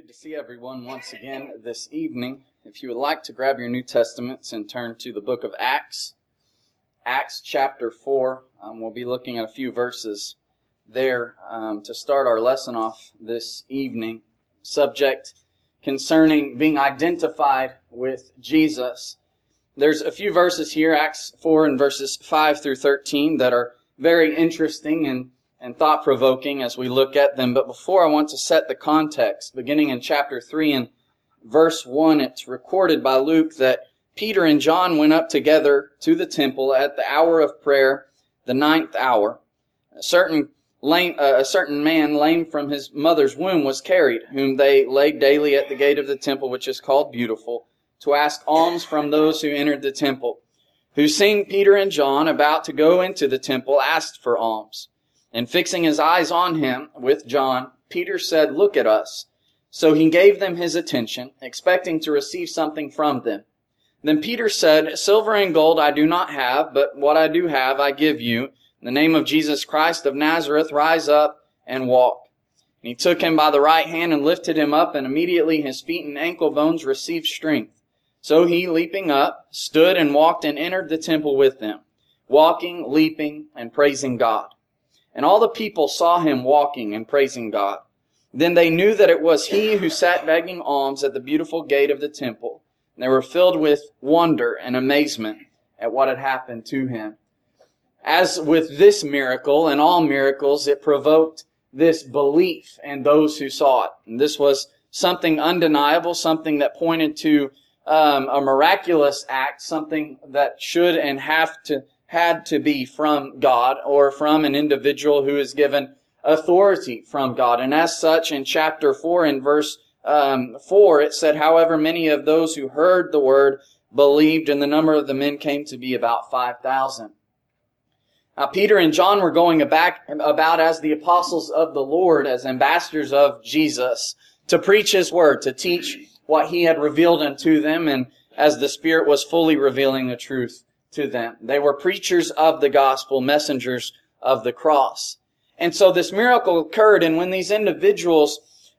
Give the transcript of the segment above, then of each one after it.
Good to see everyone once again this evening. If you would like to grab your New Testaments and turn to the book of Acts, Acts chapter 4, we'll be looking at a few verses there to start our lesson off this evening. Subject concerning being identified with Jesus. There's a few verses here, Acts 4 and verses 5 through 13, that are very interesting and thought-provoking as we look at them. But before, I want to set the context. Beginning in chapter 3 and verse 1, it's recorded by Luke that Peter and John went up together to the temple at the hour of prayer, the ninth hour. A certain man, lame from his mother's womb, was carried, whom they laid daily at the gate of the temple, which is called Beautiful, to ask alms from those who entered the temple, who, seeing Peter and John about to go into the temple, asked for alms. And fixing his eyes on him with John, Peter said, "Look at us." So he gave them his attention, expecting to receive something from them. Then Peter said, "Silver and gold I do not have, but what I do have I give you. In the name of Jesus Christ of Nazareth, rise up and walk." And he took him by the right hand and lifted him up, and immediately his feet and ankle bones received strength. So he, leaping up, stood and walked and entered the temple with them, walking, leaping, and praising God. And all the people saw him walking and praising God. Then they knew that it was he who sat begging alms at the beautiful gate of the temple. And they were filled with wonder and amazement at what had happened to him. As with this miracle and all miracles, it provoked this belief in those who saw it. And this was something undeniable, something that pointed to a miraculous act, something that should and had to be from God or from an individual who is given authority from God. And as such, in chapter 4 in verse 4, it said, "However, many of those who heard the word believed, and the number of the men came to be about 5,000. Now, Peter and John were going about as the apostles of the Lord, as ambassadors of Jesus, to preach His word, to teach what He had revealed unto them, and as the Spirit was fully revealing the truth to them. They were preachers of the gospel, messengers of the cross. And so this miracle occurred, and when these individuals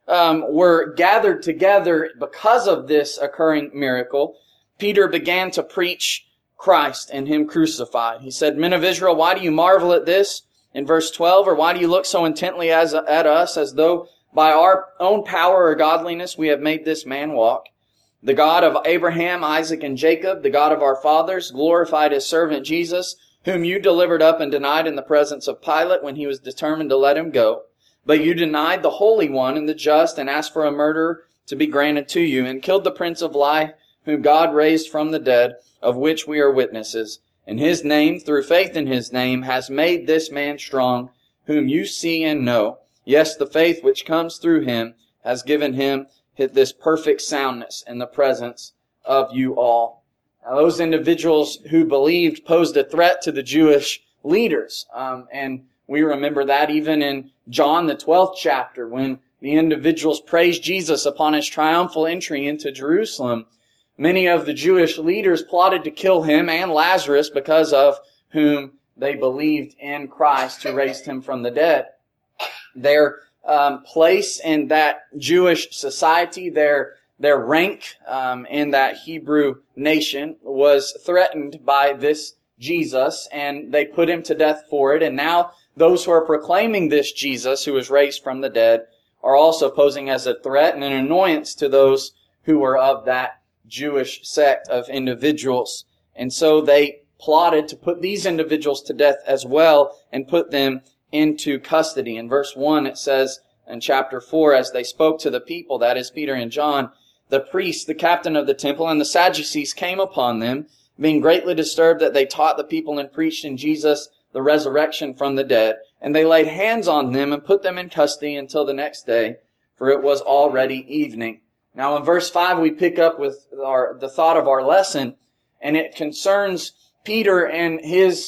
were gathered together because of this occurring miracle, Peter began to preach Christ and Him crucified. He said, "Men of Israel, why do you marvel at this?" In verse 12, "Or why do you look so intently at us as though by our own power or godliness we have made this man walk? The God of Abraham, Isaac, and Jacob, the God of our fathers, glorified His servant Jesus, whom you delivered up and denied in the presence of Pilate when he was determined to let Him go. But you denied the Holy One and the just, and asked for a murderer to be granted to you, and killed the Prince of Life, whom God raised from the dead, of which we are witnesses. And His name, through faith in His name, has made this man strong, whom you see and know. Yes, the faith which comes through Him has given Him this perfect soundness in the presence of you all." Now, those individuals who believed posed a threat to the Jewish leaders. And we remember that even in John, the 12th chapter, when the individuals praised Jesus upon His triumphal entry into Jerusalem. Many of the Jewish leaders plotted to kill Him and Lazarus because of whom they believed in Christ who raised Him from the dead. Their place in that Jewish society, their rank in that Hebrew nation was threatened by this Jesus, and they put Him to death for it. And now those who are proclaiming this Jesus who was raised from the dead are also posing as a threat and an annoyance to those who were of that Jewish sect of individuals. And so they plotted to put these individuals to death as well and put them into custody. In verse 1 it says in chapter 4, "As they spoke to the people," that is Peter and John, "the priests, the captain of the temple, and the Sadducees came upon them, being greatly disturbed that they taught the people and preached in Jesus the resurrection from the dead. And they laid hands on them and put them in custody until the next day, for it was already evening." Now in verse 5 we pick up with the thought of our lesson, and it concerns Peter and his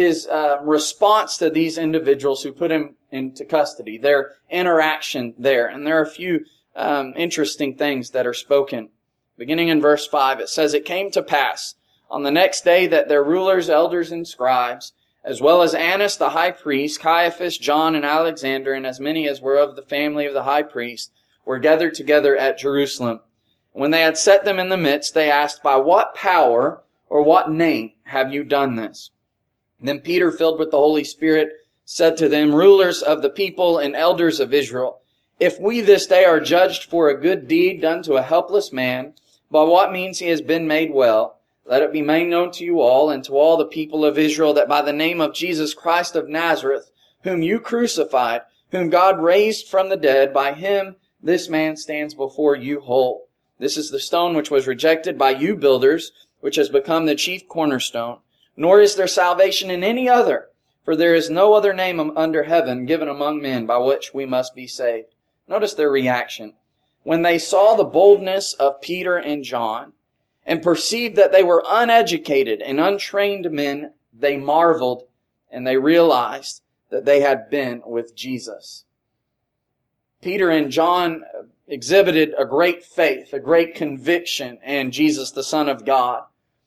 response to these individuals who put him into custody, their interaction there. And there are a few interesting things that are spoken. Beginning in verse 5, it says, "It came to pass on the next day that their rulers, elders, and scribes, as well as Annas the high priest, Caiaphas, John, and Alexander, and as many as were of the family of the high priest, were gathered together at Jerusalem. When they had set them in the midst, they asked, "By what power or what name have you done this?" Then Peter, filled with the Holy Spirit, said to them, "Rulers of the people and elders of Israel, if we this day are judged for a good deed done to a helpless man, by what means he has been made well, let it be made known to you all and to all the people of Israel that by the name of Jesus Christ of Nazareth, whom you crucified, whom God raised from the dead, by him this man stands before you whole. This is the stone which was rejected by you builders, which has become the chief cornerstone. Nor is there salvation in any other, for there is no other name under heaven given among men by which we must be saved." Notice their reaction. When they saw the boldness of Peter and John and perceived that they were uneducated and untrained men, they marveled and they realized that they had been with Jesus. Peter and John exhibited a great faith, a great conviction in Jesus, the Son of God,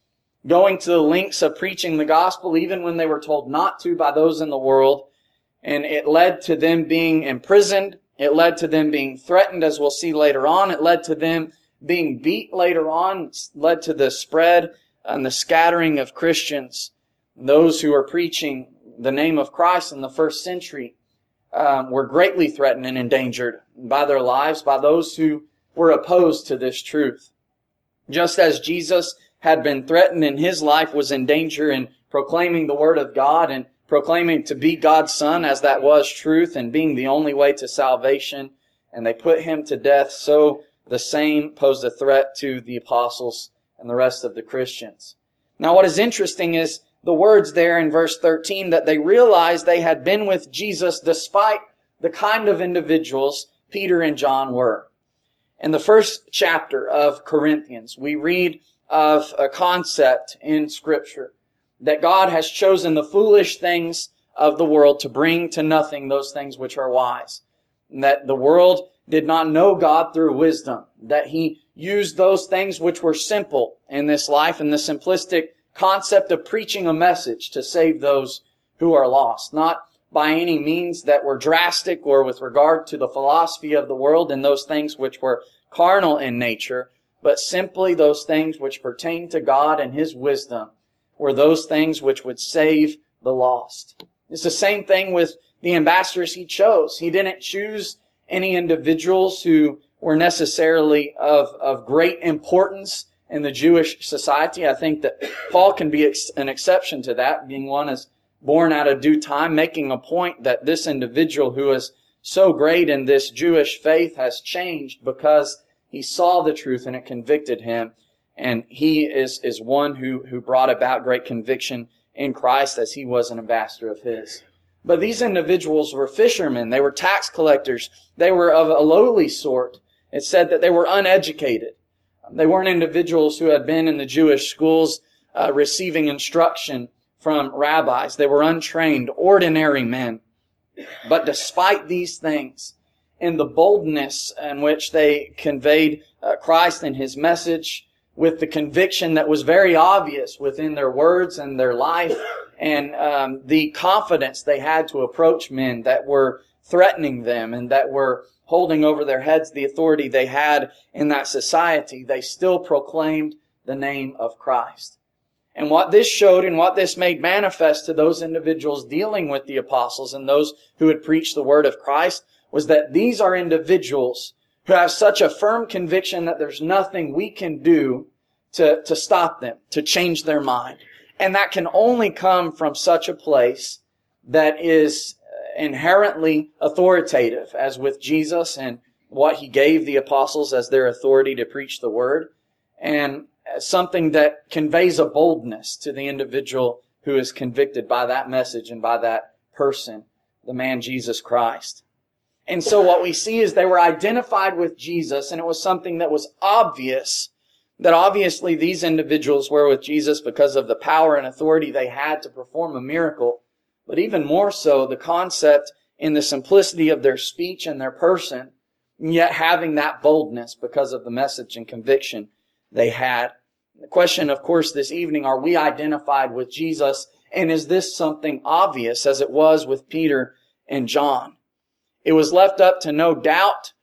going to the lengths of preaching the gospel even when they were told not to by those in the world. And it led to them being imprisoned. It led to them being threatened, as we'll see later on. It led to them being beat later on. It led to the spread and the scattering of Christians. Those who were preaching the name of Christ in the first century were greatly threatened and endangered by their lives, by those who were opposed to this truth. Just as Jesus had been threatened and his life was in danger in proclaiming the Word of God and proclaiming to be God's Son, as that was truth and being the only way to salvation, and they put him to death, so the same posed a threat to the apostles and the rest of the Christians. Now what is interesting is the words there in verse 13, that they realized they had been with Jesus despite the kind of individuals Peter and John were. In the first chapter of Corinthians, we read of a concept in Scripture that God has chosen the foolish things of the world to bring to nothing those things which are wise. And that the world did not know God through wisdom. That He used those things which were simple in this life, and the simplistic concept of preaching a message to save those who are lost. Not by any means that were drastic or with regard to the philosophy of the world and those things which were carnal in nature, but simply those things which pertain to God and His wisdom were those things which would save the lost. It's the same thing with the ambassadors He chose. He didn't choose any individuals who were necessarily of great importance in the Jewish society. I think that Paul can be an exception to that, being one is born out of due time, making a point that this individual who is so great in this Jewish faith has changed because he saw the truth and it convicted him. And he is one who brought about great conviction in Christ as he was an ambassador of His. But these individuals were fishermen. They were tax collectors. They were of a lowly sort. It said that they were uneducated. They weren't individuals who had been in the Jewish schools receiving instruction from rabbis. They were untrained, ordinary men. But despite these things, in the boldness in which they conveyed Christ and His message, with the conviction that was very obvious within their words and their life, and the confidence they had to approach men that were threatening them and that were holding over their heads the authority they had in that society, they still proclaimed the name of Christ. And what this showed and what this made manifest to those individuals dealing with the apostles and those who had preached the word of Christ was that these are individuals who have such a firm conviction that there's nothing we can do to stop them, to change their mind. And that can only come from such a place that is inherently authoritative, as with Jesus and what He gave the apostles as their authority to preach the word, and something that conveys a boldness to the individual who is convicted by that message and by that person, the man Jesus Christ. And so what we see is they were identified with Jesus, and it was something that was obvious, that obviously these individuals were with Jesus because of the power and authority they had to perform a miracle. But even more so, the concept in the simplicity of their speech and their person, yet having that boldness because of the message and conviction they had. The question, of course, this evening, are we identified with Jesus? And is this something obvious as it was with Peter and John? It was left up to no doubt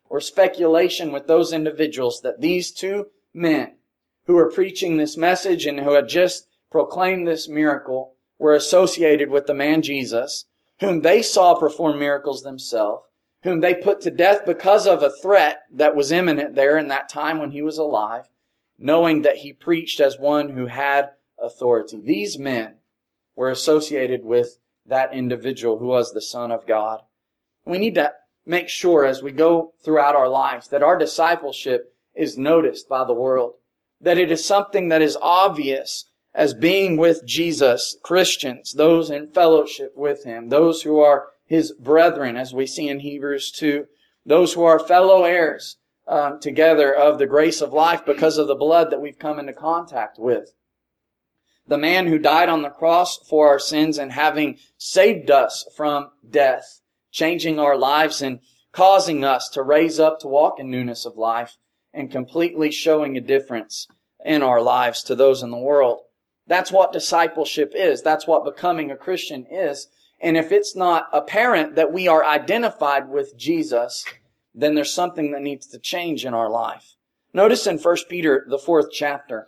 or speculation with those individuals that these two men who were preaching this message and who had just proclaimed this miracle were associated with the man Jesus, whom they saw perform miracles themselves, whom they put to death because of a threat that was imminent there in that time when he was alive, knowing that he preached as one who had authority. These men were associated with that individual who was the Son of God. We need to make sure as we go throughout our lives that our discipleship is noticed by the world, that it is something that is obvious as being with Jesus, Christians, those in fellowship with Him, those who are His brethren, as we see in Hebrews 2, those who are fellow heirs together of the grace of life because of the blood that we've come into contact with. The man who died on the cross for our sins and having saved us from death, changing our lives and causing us to raise up to walk in newness of life and completely showing a difference in our lives to those in the world. That's what discipleship is. That's what becoming a Christian is. And if it's not apparent that we are identified with Jesus, then there's something that needs to change in our life. Notice in 1 Peter, the 4th chapter.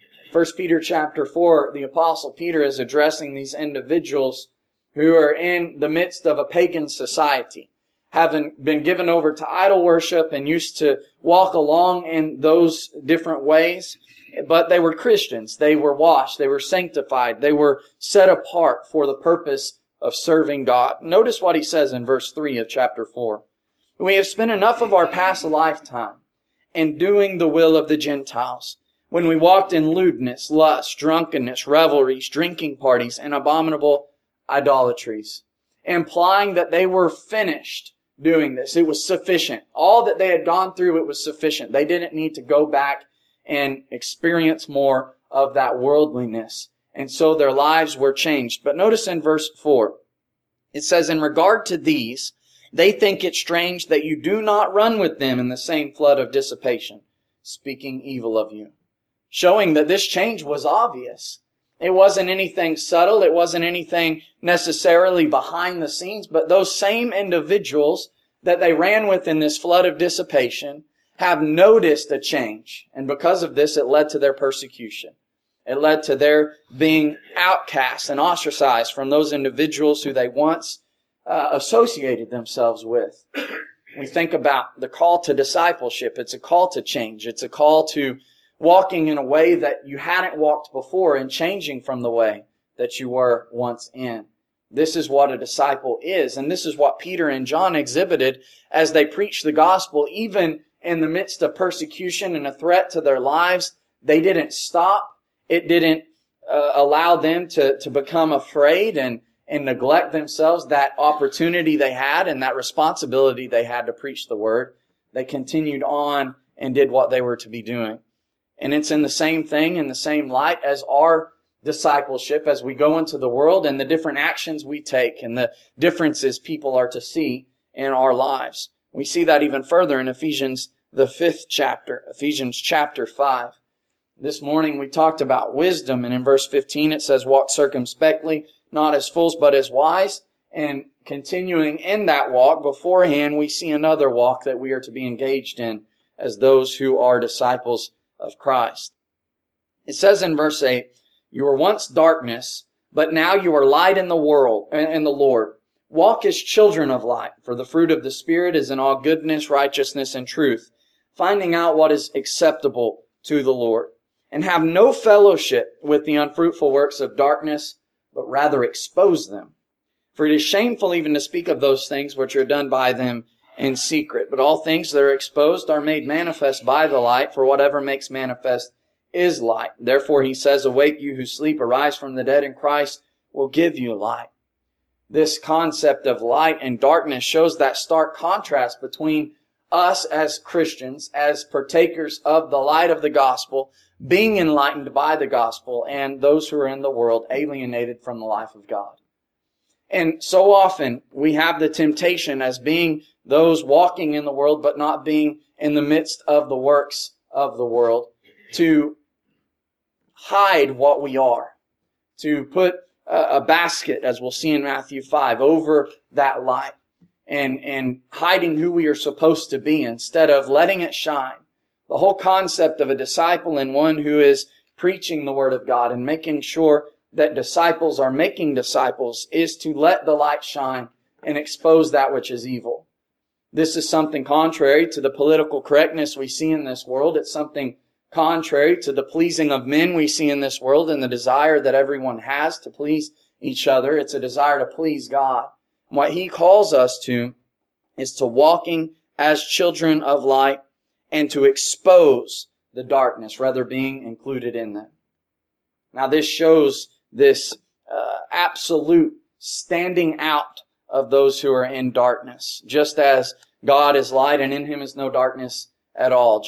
1 Peter chapter 4, the Apostle Peter is addressing these individuals who are in the midst of a pagan society, having been given over to idol worship and used to walk along in those different ways. But they were Christians. They were washed. They were sanctified. They were set apart for the purpose of serving God. Notice what he says in verse 3 of chapter 4. We have spent enough of our past lifetime in doing the will of the Gentiles, when we walked in lewdness, lust, drunkenness, revelries, drinking parties, and abominable idolatries, implying that they were finished doing this. It was sufficient. All that they had gone through, it was sufficient. They didn't need to go back and experience more of that worldliness. And so their lives were changed. But notice in verse 4, it says, in regard to these, they think it strange that you do not run with them in the same flood of dissipation, speaking evil of you. Showing that this change was obvious. It wasn't anything subtle. It wasn't anything necessarily behind the scenes. But those same individuals that they ran with in this flood of dissipation have noticed a change. And because of this, it led to their persecution. It led to their being outcast and ostracized from those individuals who they once associated themselves with. We think about the call to discipleship. It's a call to change. It's a call to walking in a way that you hadn't walked before and changing from the way that you were once in. This is what a disciple is. And this is what Peter and John exhibited as they preached the gospel. Even in the midst of persecution and a threat to their lives, they didn't stop. It didn't allow them to become afraid and neglect themselves, that opportunity they had and that responsibility they had to preach the word. They continued on and did what they were to be doing. And it's in the same thing, in the same light as our discipleship as we go into the world and the different actions we take and the differences people are to see in our lives. We see that even further in Ephesians, the 5th chapter, Ephesians chapter 5. This morning we talked about wisdom, and in verse 15 it says, walk circumspectly, not as fools but as wise. And continuing in that walk, beforehand we see another walk that we are to be engaged in as those who are disciples of Christ. It says in verse 8, you were once darkness, but now you are light in the world, in the Lord. Walk as children of light, for the fruit of the Spirit is in all goodness, righteousness, and truth, finding out what is acceptable to the Lord. And have no fellowship with the unfruitful works of darkness, but rather expose them. For it is shameful even to speak of those things which are done by them in secret. But all things that are exposed are made manifest by the light, for whatever makes manifest is light. Therefore he says, awake you who sleep, arise from the dead, and Christ will give you light. This concept of light and darkness shows that stark contrast between us as Christians, as partakers of the light of the gospel, being enlightened by the gospel, and those who are in the world alienated from the life of God. And so often we have the temptation as being those walking in the world but not being in the midst of the works of the world to hide what we are, to put a basket, as we'll see in Matthew 5, over that light. and hiding who we are supposed to be instead of letting it shine. The whole concept of a disciple and one who is preaching the Word of God and making sure that disciples are making disciples is to let the light shine and expose that which is evil. This is something contrary to the political correctness we see in this world. It's something contrary to the pleasing of men we see in this world and the desire that everyone has to please each other. It's a desire to please God. And what He calls us to is to walking as children of light and to expose the darkness, rather being included in them. Now this shows this absolute standing out of those who are in darkness. Just as God is light and in Him is no darkness at all.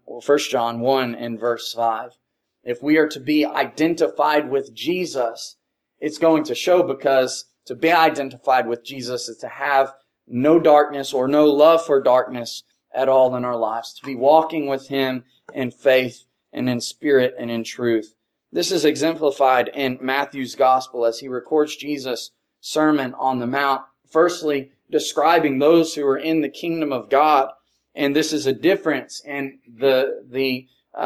1 John 1 and verse 5. If we are to be identified with Jesus, it's going to show, because to be identified with Jesus is to have no darkness or no love for darkness at all in our lives. To be walking with Him in faith and in spirit and in truth. This is exemplified in Matthew's Gospel as he records Jesus' Sermon on the Mount, firstly describing those who are in the kingdom of God. And this is a difference in the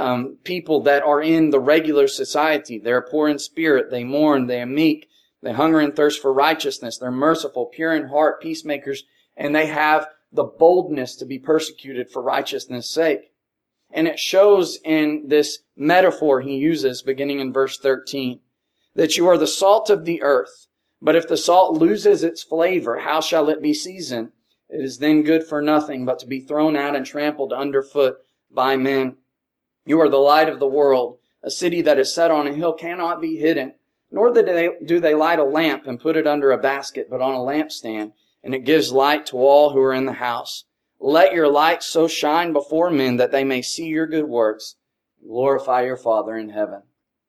people that are in the regular society. They're poor in spirit, they mourn, they are meek, they hunger and thirst for righteousness, they're merciful, pure in heart, peacemakers, and they have the boldness to be persecuted for righteousness' sake. And it shows in this metaphor he uses, beginning in verse 13, that you are the salt of the earth. But if the salt loses its flavor, how shall it be seasoned? It is then good for nothing but to be thrown out and trampled underfoot by men. You are the light of the world. A city that is set on a hill cannot be hidden. Nor do they light a lamp and put it under a basket, but on a lampstand, and it gives light to all who are in the house. Let your light so shine before men that they may see your good works and glorify your Father in heaven.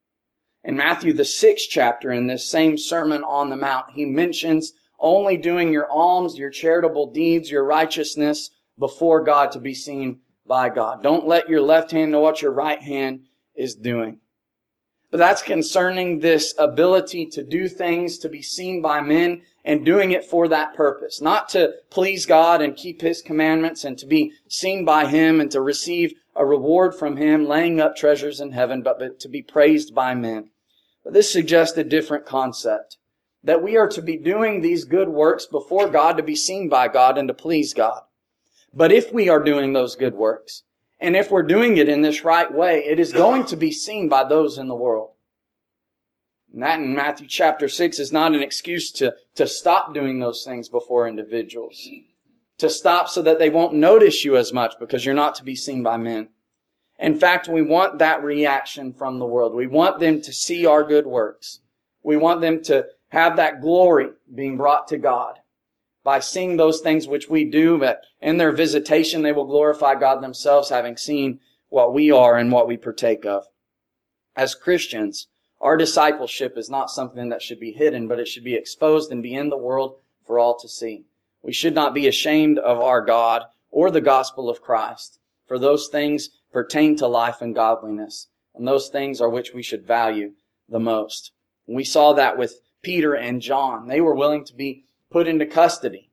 In Matthew, the 6th chapter, in this same Sermon on the Mount, he mentions only doing your alms, your charitable deeds, your righteousness before God to be seen by God. Don't let your left hand know what your right hand is doing. But that's concerning this ability to do things to be seen by men and doing it for that purpose. Not to please God and keep His commandments and to be seen by Him and to receive a reward from Him, laying up treasures in heaven, but to be praised by men. But this suggests a different concept. That we are to be doing these good works before God to be seen by God and to please God. But if we are doing those good works, and if we're doing it in this right way, it is going to be seen by those in the world. And that in Matthew chapter 6 is not an excuse to stop doing those things before individuals. To stop so that they won't notice you as much because you're not to be seen by men. In fact, we want that reaction from the world. We want them to see our good works. We want them to have that glory being brought to God. By seeing those things which we do, that in their visitation they will glorify God themselves, having seen what we are and what we partake of. As Christians, our discipleship is not something that should be hidden, but it should be exposed and be in the world for all to see. We should not be ashamed of our God or the gospel of Christ, for those things pertain to life and godliness, and those things are which we should value the most. We saw that with Peter and John. They were willing to be put into custody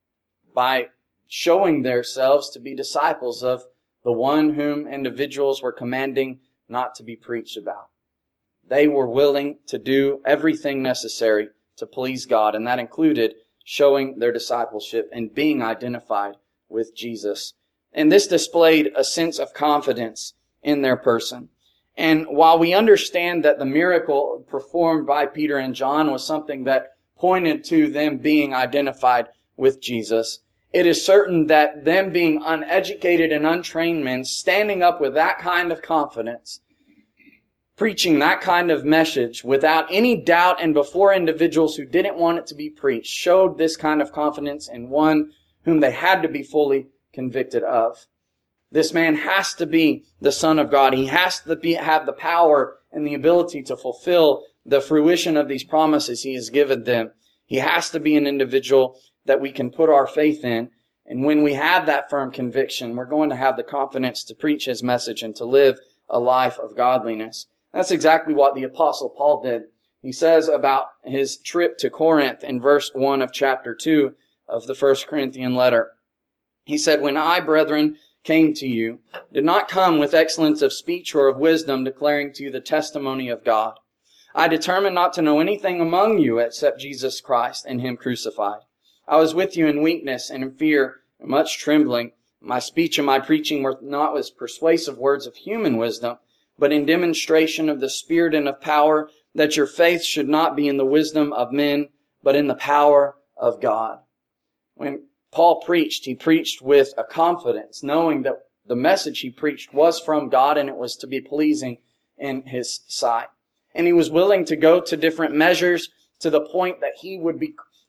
by showing themselves to be disciples of the one whom individuals were commanding not to be preached about. They were willing to do everything necessary to please God, and that included showing their discipleship and being identified with Jesus. And this displayed a sense of confidence in their person. And while we understand that the miracle performed by Peter and John was something that pointed to them being identified with Jesus, it is certain that them being uneducated and untrained men, standing up with that kind of confidence, preaching that kind of message without any doubt and before individuals who didn't want it to be preached, showed this kind of confidence in one whom they had to be fully convicted of. This man has to be the Son of God. He has to have the power and the ability to fulfill the fruition of these promises He has given them. He has to be an individual that we can put our faith in. And when we have that firm conviction, we're going to have the confidence to preach His message and to live a life of godliness. That's exactly what the Apostle Paul did. He says about his trip to Corinth in verse 1 of chapter 2 of the 1 Corinthian letter. He said, "When I, brethren, came to you, did not come with excellence of speech or of wisdom, declaring to you the testimony of God. I determined not to know anything among you except Jesus Christ and Him crucified. I was with you in weakness and in fear and much trembling. My speech and my preaching were not with persuasive words of human wisdom, but in demonstration of the Spirit and of power, that your faith should not be in the wisdom of men, but in the power of God." When Paul preached, he preached with a confidence, knowing that the message he preached was from God and it was to be pleasing in His sight. And he was willing to go to different measures to the point that he would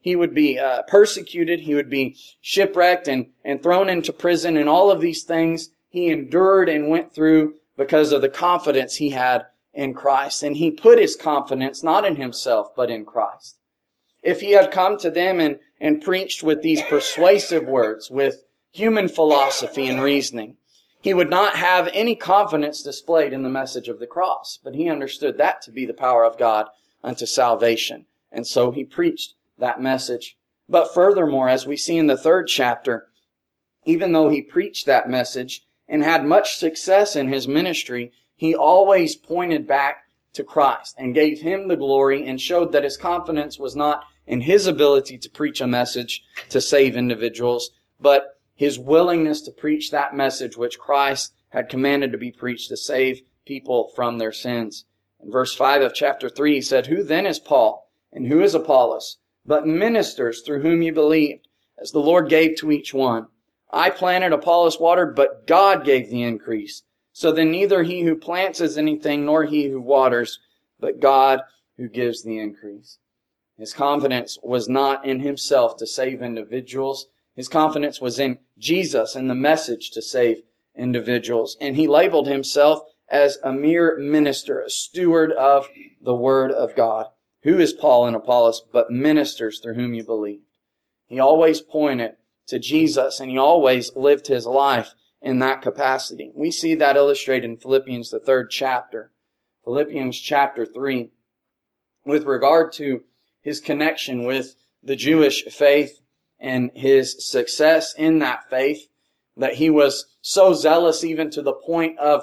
be persecuted, he would be shipwrecked and thrown into prison, and all of these things he endured and went through because of the confidence he had in Christ. And he put his confidence not in himself, but in Christ. If he had come to them and preached with these persuasive words, with human philosophy and reasoning, he would not have any confidence displayed in the message of the cross. But he understood that to be the power of God unto salvation. And so he preached that message. But furthermore, as we see in the 3rd chapter, even though he preached that message and had much success in his ministry, he always pointed back to Christ and gave Him the glory and showed that his confidence was not in his ability to preach a message to save individuals, but his willingness to preach that message which Christ had commanded to be preached to save people from their sins. In verse 5 of chapter 3, he said, "Who then is Paul, and who is Apollos, but ministers through whom you believed, as the Lord gave to each one? I planted, Apollos watered, but God gave the increase. So then neither he who plants is anything, nor he who waters, but God who gives the increase." His confidence was not in himself to save individuals. His confidence was in Jesus and the message to save individuals. And he labeled himself as a mere minister, a steward of the Word of God. Who is Paul and Apollos but ministers through whom you believe? He always pointed to Jesus, and he always lived his life in that capacity. We see that illustrated in Philippians, the 3rd chapter. Philippians chapter 3, with regard to his connection with the Jewish faith and his success in that faith, that he was so zealous even to the point of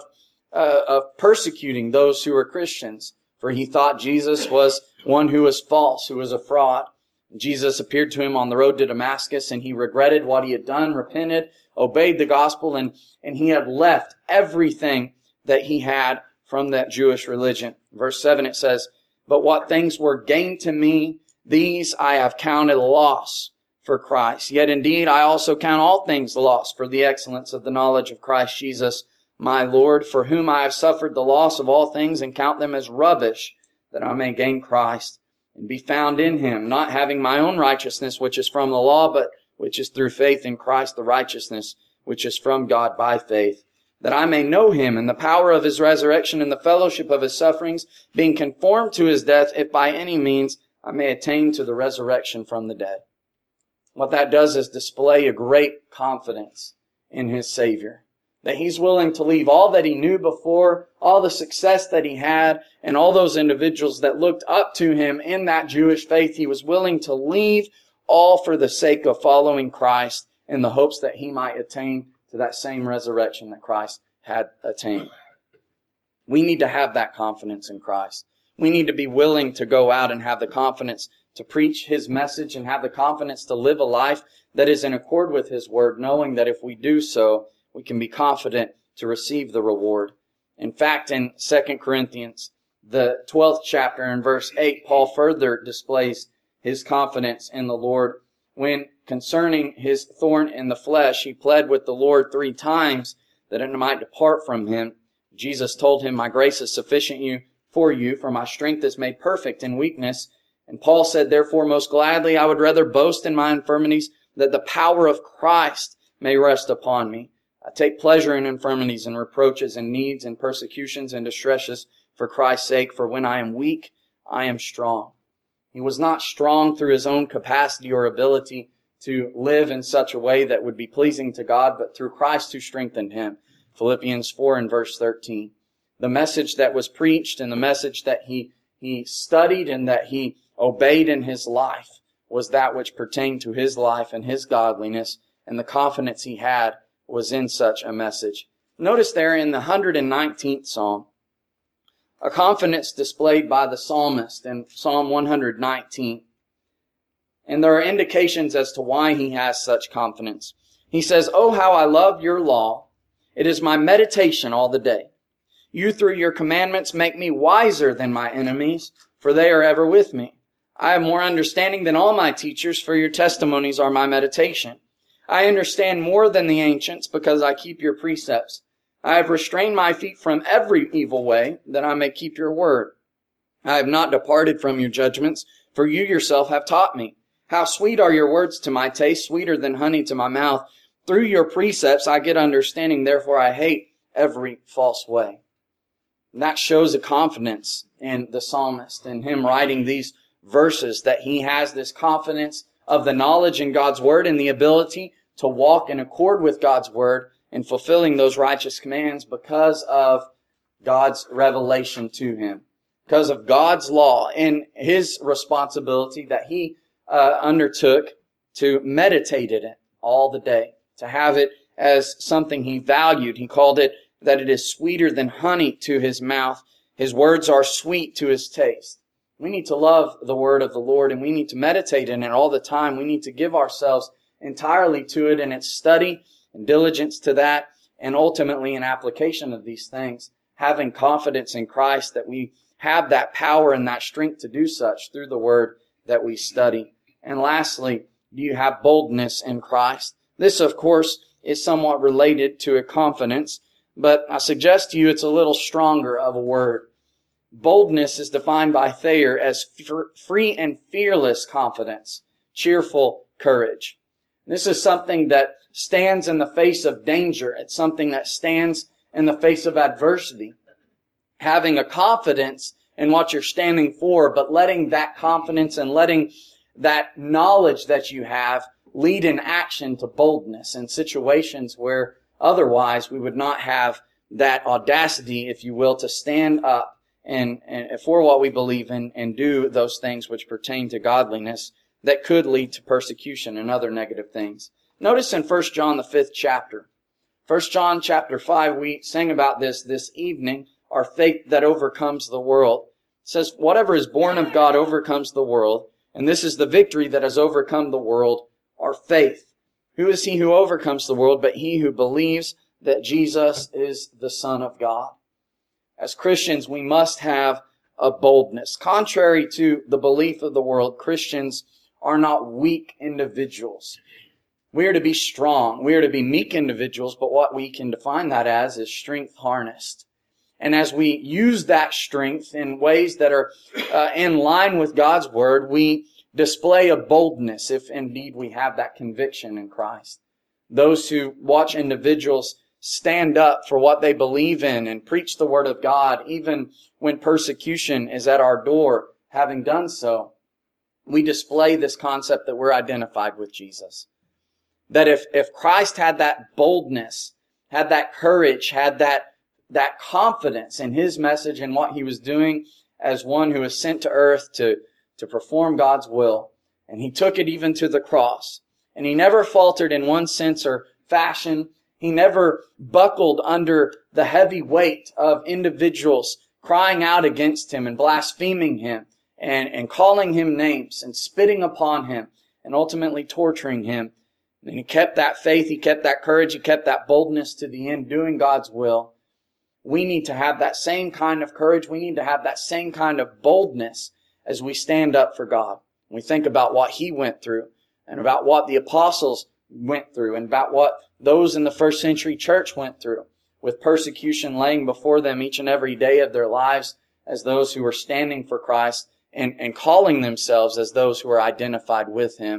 persecuting those who were Christians. For he thought Jesus was one who was false, who was a fraud. Jesus appeared to him on the road to Damascus, and he regretted what he had done, repented, obeyed the gospel, and he had left everything that he had from that Jewish religion. Verse 7 it says, "But what things were gained to me, these I have counted loss for Christ. Yet indeed I also count all things loss for the excellence of the knowledge of Christ Jesus, my Lord, for whom I have suffered the loss of all things, and count them as rubbish, that I may gain Christ, and be found in Him, not having my own righteousness, which is from the law, but which is through faith in Christ, the righteousness which is from God by faith, that I may know Him and the power of His resurrection and the fellowship of His sufferings, being conformed to His death, if by any means I may attain to the resurrection from the dead." What that does is display a great confidence in his Savior, that he's willing to leave all that he knew before, all the success that he had, and all those individuals that looked up to him in that Jewish faith. He was willing to leave all for the sake of following Christ in the hopes that he might attain to that same resurrection that Christ had attained. We need to have that confidence in Christ. We need to be willing to go out and have the confidence to preach His message and have the confidence to live a life that is in accord with His Word, knowing that if we do so, we can be confident to receive the reward. In fact, in 2 Corinthians, the 12th chapter and verse 8, Paul further displays his confidence in the Lord when concerning his thorn in the flesh, he pled with the Lord 3 times that it might depart from him. Jesus told him, "My grace is sufficient for you, for my strength is made perfect in weakness." And Paul said, "Therefore, most gladly, I would rather boast in my infirmities, that the power of Christ may rest upon me. I take pleasure in infirmities and reproaches and needs and persecutions and distresses for Christ's sake, for when I am weak, I am strong." He was not strong through his own capacity or ability to live in such a way that would be pleasing to God, but through Christ who strengthened him. Philippians 4 and verse 13. The message that was preached and the message that he studied and that he obeyed in his life was that which pertained to his life and his godliness, and the confidence he had was in such a message. Notice there in the 119th Psalm, a confidence displayed by the psalmist in Psalm 119. And there are indications as to why he has such confidence. He says, "Oh, how I love your law. It is my meditation all the day. You through your commandments make me wiser than my enemies, for they are ever with me. I have more understanding than all my teachers, for your testimonies are my meditation. I understand more than the ancients, because I keep your precepts. I have restrained my feet from every evil way, that I may keep your word. I have not departed from your judgments, for you yourself have taught me. How sweet are your words to my taste, sweeter than honey to my mouth. Through your precepts I get understanding, therefore I hate every false way." And that shows a confidence in the psalmist, in him writing these verses, that he has this confidence of the knowledge in God's word and the ability to walk in accord with God's word and fulfilling those righteous commands because of God's revelation to him, because of God's law and his responsibility that he undertook to meditate in it all the day, to have it as something he valued. He called it that it is sweeter than honey to his mouth. His words are sweet to his taste. We need to love the word of the Lord, and we need to meditate in it all the time. We need to give ourselves entirely to it in its study and diligence to that, and ultimately in application of these things, having confidence in Christ that we have that power and that strength to do such through the word that we study. And lastly, do you have boldness in Christ? This, of course, is somewhat related to a confidence, but I suggest to you it's a little stronger of a word. Boldness is defined by Thayer as free and fearless confidence, cheerful courage. This is something that stands in the face of danger. It's something that stands in the face of adversity. Having a confidence in what you're standing for, but letting that confidence and letting that knowledge that you have lead in action to boldness in situations where otherwise we would not have that audacity, if you will, to stand up and for what we believe in and do those things which pertain to godliness that could lead to persecution and other negative things. Notice in 1 John, the 5th chapter. 1 John chapter 5, we sang about this evening, our faith that overcomes the world. It says, "Whatever is born of God overcomes the world, and this is the victory that has overcome the world, our faith. Who is he who overcomes the world but he who believes that Jesus is the Son of God?" As Christians, we must have a boldness. Contrary to the belief of the world, Christians are not weak individuals. We are to be strong. We are to be meek individuals, but what we can define that as is strength harnessed. And as we use that strength in ways that are in line with God's Word, we display a boldness if indeed we have that conviction in Christ. Those who watch individuals stand up for what they believe in and preach the Word of God, even when persecution is at our door, having done so, we display this concept that we're identified with Jesus. That if Christ had that boldness, had that courage, had that confidence in His message and what He was doing as one who was sent to earth to perform God's will, and He took it even to the cross, and He never faltered in one sense or fashion. He never buckled under the heavy weight of individuals crying out against Him and blaspheming Him and calling Him names and spitting upon Him and ultimately torturing Him. And He kept that faith, He kept that courage, He kept that boldness to the end, doing God's will. We need to have that same kind of courage. We need to have that same kind of boldness as we stand up for God. We think about what He went through and about what the apostles went through and about what those in the first century church went through, with persecution laying before them each and every day of their lives as those who were standing for Christ and calling themselves as those who are identified with Him,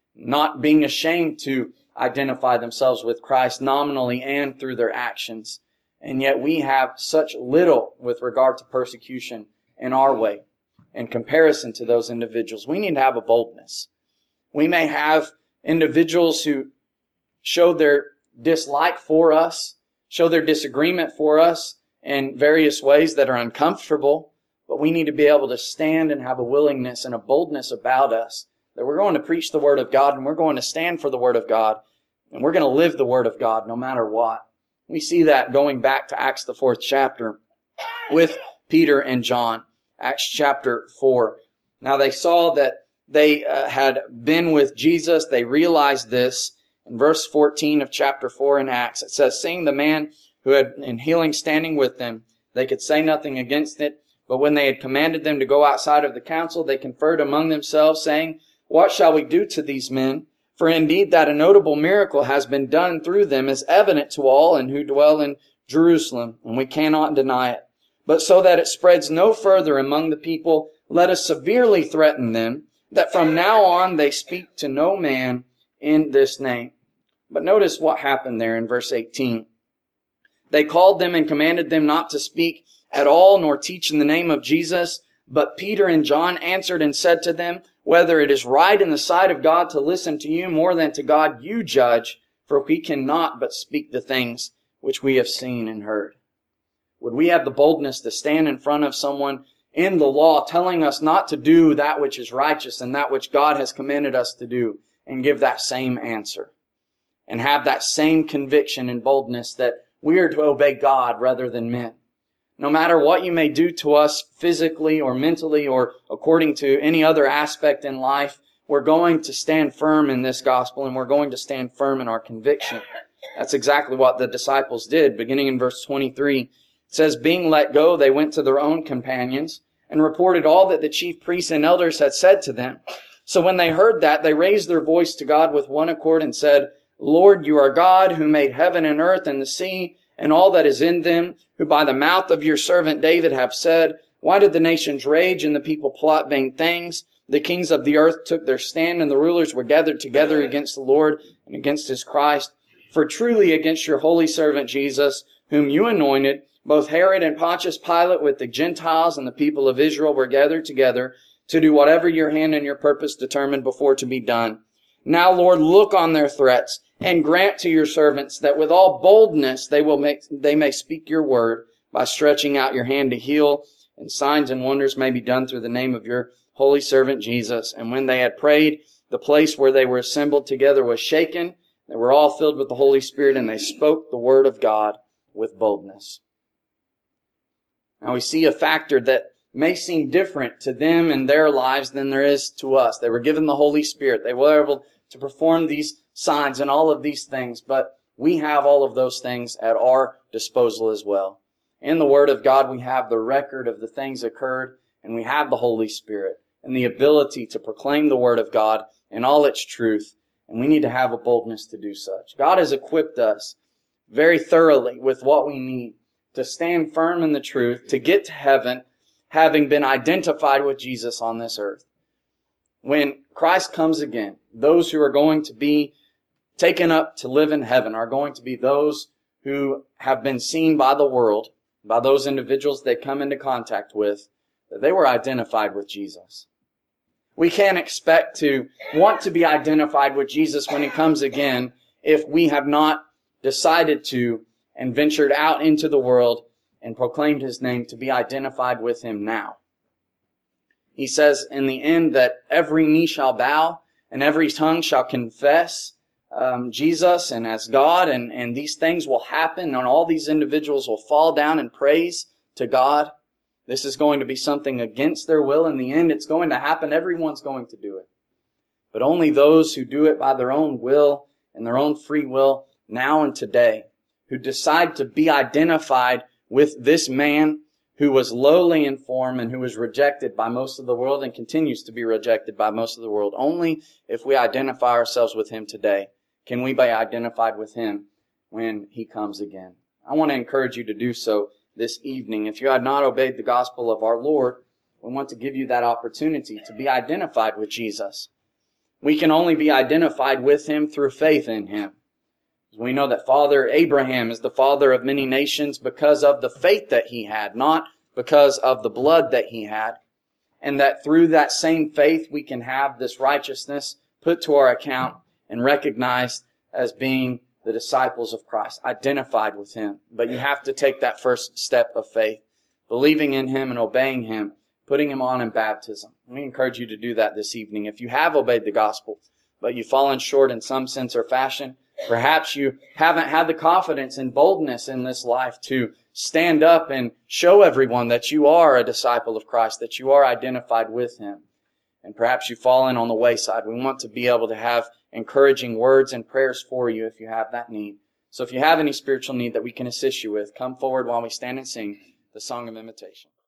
not being ashamed to identify themselves with Christ nominally and through their actions. And yet we have such little with regard to persecution in our way in comparison to those individuals. We need to have a boldness. We may have individuals who show their dislike for us, show their disagreement for us in various ways that are uncomfortable, but we need to be able to stand and have a willingness and a boldness about us that we're going to preach the Word of God, and we're going to stand for the Word of God, and we're going to live the Word of God no matter what. We see that going back to Acts the 4th chapter with Peter and John. Acts chapter 4. Now they saw that they had been with Jesus. They realized this. In verse 14 of chapter 4 in Acts, it says, seeing the man who had in healing standing with them, they could say nothing against it. But when they had commanded them to go outside of the council, they conferred among themselves, saying, what shall we do to these men? For indeed that a notable miracle has been done through them is evident to all and who dwell in Jerusalem, and we cannot deny it. But so that it spreads no further among the people, let us severely threaten them, that from now on they speak to no man in this name. But notice what happened there in verse 18. They called them and commanded them not to speak at all, nor teach in the name of Jesus. But Peter and John answered and said to them, whether it is right in the sight of God to listen to you more than to God, you judge, for we cannot but speak the things which we have seen and heard. Would we have the boldness to stand in front of someone in the law telling us not to do that which is righteous and that which God has commanded us to do, and give that same answer? And have that same conviction and boldness that we are to obey God rather than men. No matter what you may do to us physically or mentally or according to any other aspect in life, we're going to stand firm in this gospel, and we're going to stand firm in our conviction. That's exactly what the disciples did. Beginning in verse 23, it says, being let go, they went to their own companions and reported all that the chief priests and elders had said to them. So when they heard that, they raised their voice to God with one accord and said, Lord, you are God who made heaven and earth and the sea and all that is in them, who by the mouth of your servant David have said, why did the nations rage and the people plot vain things? The kings of the earth took their stand, and the rulers were gathered together against the Lord and against his Christ. For truly against your holy servant Jesus, whom you anointed, both Herod and Pontius Pilate with the Gentiles and the people of Israel were gathered together to do whatever your hand and your purpose determined before to be done. Now, Lord, look on their threats and grant to your servants that with all boldness they may speak your word by stretching out your hand to heal, and signs and wonders may be done through the name of your holy servant Jesus. And when they had prayed, the place where they were assembled together was shaken. They were all filled with the Holy Spirit, and they spoke the word of God with boldness. Now we see a factor that may seem different to them in their lives than there is to us. They were given the Holy Spirit. They were able to perform these signs and all of these things, but we have all of those things at our disposal as well. In the Word of God, we have the record of the things occurred, and we have the Holy Spirit and the ability to proclaim the Word of God in all its truth, and we need to have a boldness to do such. God has equipped us very thoroughly with what we need to stand firm in the truth, to get to heaven, having been identified with Jesus on this earth. When Christ comes again, those who are going to be taken up to live in heaven are going to be those who have been seen by the world, by those individuals they come into contact with, that they were identified with Jesus. We can't expect to want to be identified with Jesus when He comes again if we have not decided to and ventured out into the world and proclaimed His name to be identified with Him now. He says in the end that every knee shall bow and every tongue shall confess Jesus and as God, and these things will happen, and all these individuals will fall down and praise to God. This is going to be something against their will. In the end, it's going to happen. Everyone's going to do it. But only those who do it by their own will and their own free will now and today, who decide to be identified with this man who was lowly in form and who was rejected by most of the world and continues to be rejected by most of the world. Only if we identify ourselves with Him today can we be identified with Him when He comes again. I want to encourage you to do so this evening. If you had not obeyed the gospel of our Lord, we want to give you that opportunity to be identified with Jesus. We can only be identified with Him through faith in Him. We know that Father Abraham is the father of many nations because of the faith that he had, not because of the blood that he had. And that through that same faith we can have this righteousness put to our account and recognized as being the disciples of Christ, identified with Him. But you have to take that first step of faith, believing in Him and obeying Him, putting Him on in baptism. We encourage you to do that this evening. If you have obeyed the gospel, but you've fallen short in some sense or fashion, perhaps you haven't had the confidence and boldness in this life to stand up and show everyone that you are a disciple of Christ, that you are identified with Him. And perhaps you've fallen on the wayside. We want to be able to have encouraging words and prayers for you if you have that need. So if you have any spiritual need that we can assist you with, come forward while we stand and sing the Song of Invitation.